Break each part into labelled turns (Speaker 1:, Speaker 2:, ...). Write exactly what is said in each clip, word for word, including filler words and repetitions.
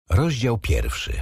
Speaker 1: Rozdział pierwszy.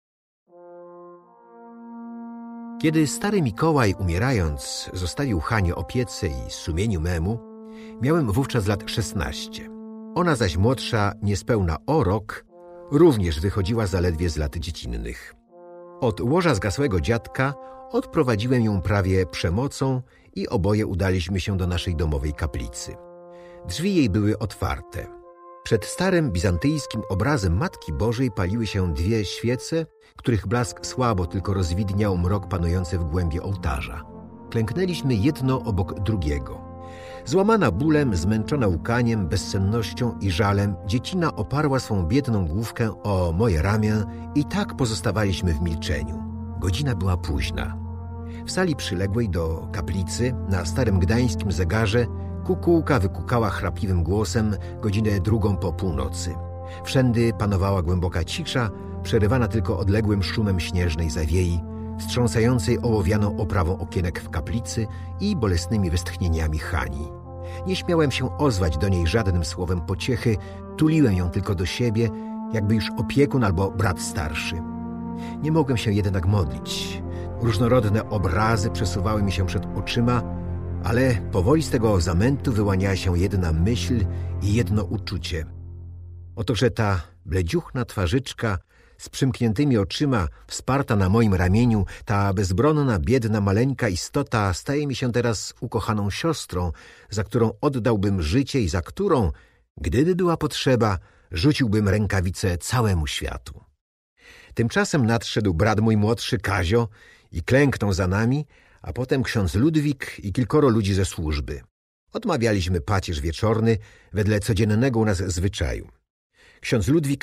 Speaker 1: Kiedy stary Mikołaj, umierając, zostawił Hanie opiece i sumieniu memu, miałem wówczas lat szesnaście. Ona zaś młodsza, niespełna o rok, również wychodziła zaledwie z lat dziecinnych. Od łoża zgasłego dziadka odprowadziłem ją prawie przemocą i oboje udaliśmy się do naszej domowej kaplicy. Drzwi jej były otwarte. Przed starym bizantyjskim obrazem Matki Bożej paliły się dwie świece, których blask słabo tylko rozwidniał mrok panujący w głębi ołtarza. Klęknęliśmy jedno obok drugiego. Złamana bólem, zmęczona łkaniem, bezsennością i żalem, dziecina oparła swą biedną główkę o moje ramię i tak pozostawaliśmy w milczeniu. Godzina była późna. W sali przyległej do kaplicy, na starym gdańskim zegarze, kukułka wykukała chrapliwym głosem godzinę drugą po północy. Wszędy panowała głęboka cisza, przerywana tylko odległym szumem śnieżnej zawiei, wstrząsającej ołowianą oprawą okienek w kaplicy i bolesnymi westchnieniami Hani. Nie śmiałem się ozwać do niej żadnym słowem pociechy, tuliłem ją tylko do siebie, jakby już opiekun albo brat starszy. Nie mogłem się jednak modlić. Różnorodne obrazy przesuwały mi się przed oczyma, ale powoli z tego zamętu wyłaniała się jedna myśl i jedno uczucie. Oto, że ta bledziuchna twarzyczka z przymkniętymi oczyma, wsparta na moim ramieniu, ta bezbronna, biedna, maleńka istota staje mi się teraz ukochaną siostrą, za którą oddałbym życie i za którą, gdyby była potrzeba, rzuciłbym rękawice całemu światu. Tymczasem nadszedł brat mój młodszy Kazio i klęknął za nami, a potem ksiądz Ludwik i kilkoro ludzi ze służby. Odmawialiśmy pacierz wieczorny wedle codziennego u nas zwyczaju. Ksiądz Ludwik